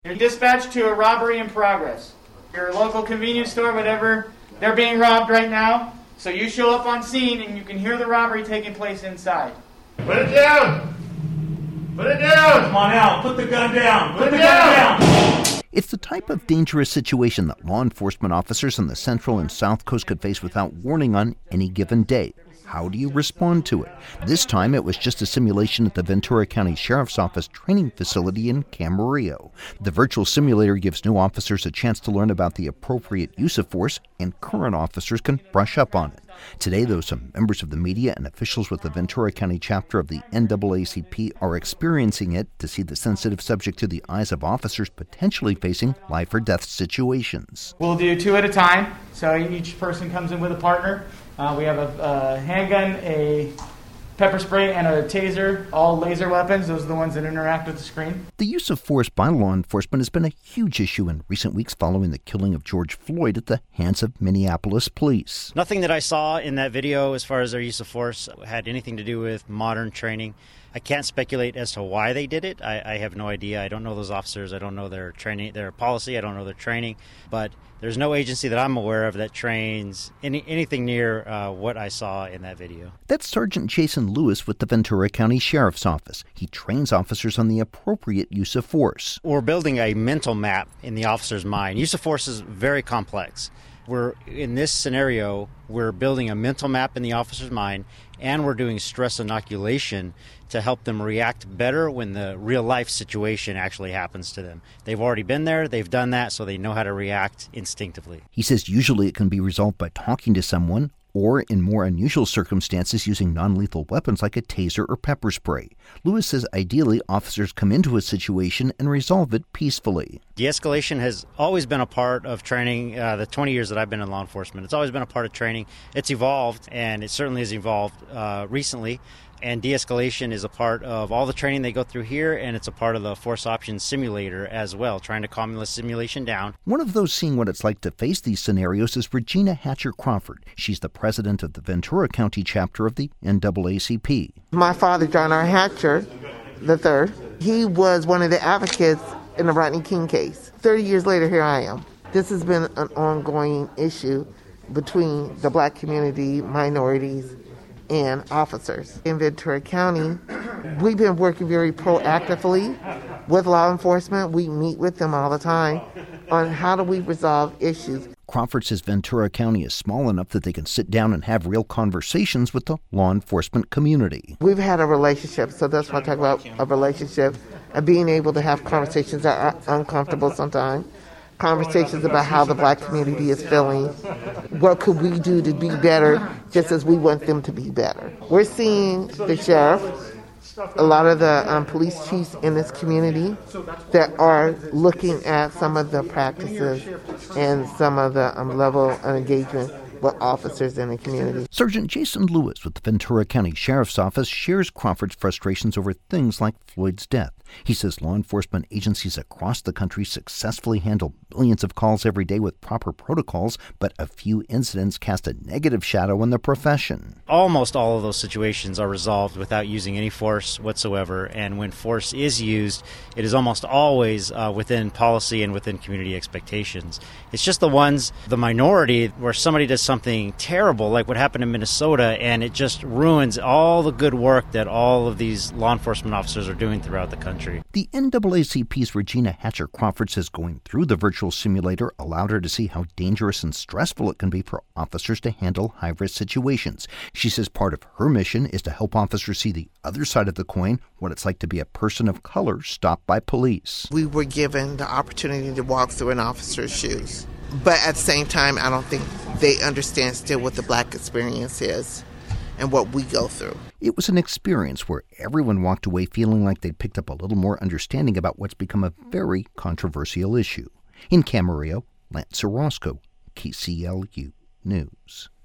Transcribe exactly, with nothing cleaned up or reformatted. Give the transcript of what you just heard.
You're dispatched to a robbery in progress. Your local convenience store, whatever, they're being robbed right now. So you show up on scene and you can hear the robbery taking place inside. Put it down! Put it down! Come on out, put the gun down! Put, put the down. gun down! It's the type of dangerous situation that law enforcement officers on the Central and South Coast could face without warning on any given day. How do you respond to it? This time it was just a simulation at the Ventura County Sheriff's Office training facility in Camarillo. The virtual simulator gives new officers a chance to learn about the appropriate use of force, and current officers can brush up on it. Today, though, some members of the media and officials with the Ventura County chapter of the N double A C P are experiencing it to see the sensitive subject through the eyes of officers potentially facing life or death situations. We'll do two at a time, so each person comes in with a partner. Uh, we have a, a handgun, a pepper spray, and a taser, all laser weapons. Those are the ones that interact with the screen. The use of force by law enforcement has been a huge issue in recent weeks following the killing of George Floyd at the hands of Minneapolis police. Nothing that I saw in that video as far as their use of force had anything to do with modern training. I can't speculate as to why they did it. I, I have no idea. I don't know those officers. I don't know their training, their policy. I don't know their training. But there's no agency that I'm aware of that trains any, anything near uh, what I saw in that video. That's Sergeant Jason Lewis with the Ventura County Sheriff's Office. He trains officers on the appropriate use of force. We're building a mental map in the officer's mind. Use of force is very complex. We're in this scenario, we're building a mental map in the officer's mind, and we're doing stress inoculation to help them react better when the real life situation actually happens to them. They've already been there, they've done that, so they know how to react instinctively. He says usually it can be resolved by talking to someone, or in more unusual circumstances using non-lethal weapons like a taser or pepper spray. Lewis says ideally officers come into a situation and resolve it peacefully. De-escalation has always been a part of training, uh, the twenty years that I've been in law enforcement. It's always been a part of training. It's evolved, and it certainly has evolved uh, recently. And de-escalation is a part of all the training they go through here, and it's a part of the Force Options Simulator as well, trying to calm the simulation down. One of those seeing what it's like to face these scenarios is Regina Hatcher Crawford. She's the president of the Ventura County chapter of the N double A C P. My father, John R. Hatcher the third, he was one of the advocates in the Rodney King case. thirty years later, here I am. This has been an ongoing issue between the black community, minorities, and officers. In Ventura County, we've been working very proactively with law enforcement. We meet with them all the time on how do we resolve issues. Crawford says Ventura County is small enough that they can sit down and have real conversations with the law enforcement community. We've had a relationship, so that's why I talk about a relationship and being able to have conversations that are uncomfortable sometimes. Conversations about how the black community is feeling. What could we do to be better, just as we want them to be better? We're seeing the sheriff, a lot of the um, police chiefs in this community that are looking at some of the practices and some of the um, level of engagement with officers in the community. Sergeant Jason Lewis with the Ventura County Sheriff's Office shares Crawford's frustrations over things like Floyd's death. He says law enforcement agencies across the country successfully handle millions of calls every day with proper protocols, but a few incidents cast a negative shadow on the profession. Almost all of those situations are resolved without using any force whatsoever, and when force is used, it is almost always uh, within policy and within community expectations. It's just the ones, the minority, where somebody does something terrible, like what happened in Minnesota, and it just ruins all the good work that all of these law enforcement officers are doing throughout the country. The N double A C P's Regina Hatcher Crawford says going through the virtual simulator allowed her to see how dangerous and stressful it can be for officers to handle high-risk situations. She says part of her mission is to help officers see the other side of the coin, what it's like to be a person of color stopped by police. We were given the opportunity to walk through an officer's shoes. But at the same time, I don't think they understand still what the black experience is and what we go through. It was an experience where everyone walked away feeling like they'd picked up a little more understanding about what's become a very controversial issue. In Camarillo, Lance Orozco, K C L U News.